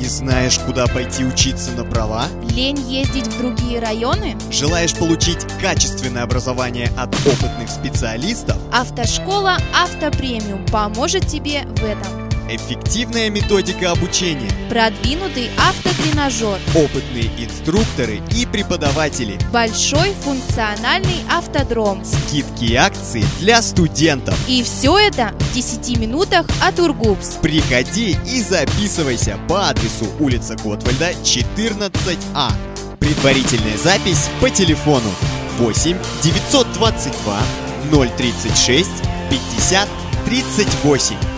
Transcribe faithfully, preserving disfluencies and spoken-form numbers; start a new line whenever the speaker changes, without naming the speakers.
Не знаешь, куда пойти учиться на права?
Лень ездить в другие районы?
Желаешь получить качественное образование от опытных специалистов?
Автошкола «Автопремиум» поможет тебе в этом.
Эффективная методика обучения,
Продвинутый автотренажер,
опытные инструкторы и преподаватели,
большой функциональный автодром.
скидки и акции для студентов.
И все это в десяти минутах от УрГУПС.
Приходи и записывайся по адресу улица Готвальда, четырнадцать А. Предварительная запись по телефону восемь девятьсот двадцать два ноль тридцать шесть пятьдесят тридцать восемь.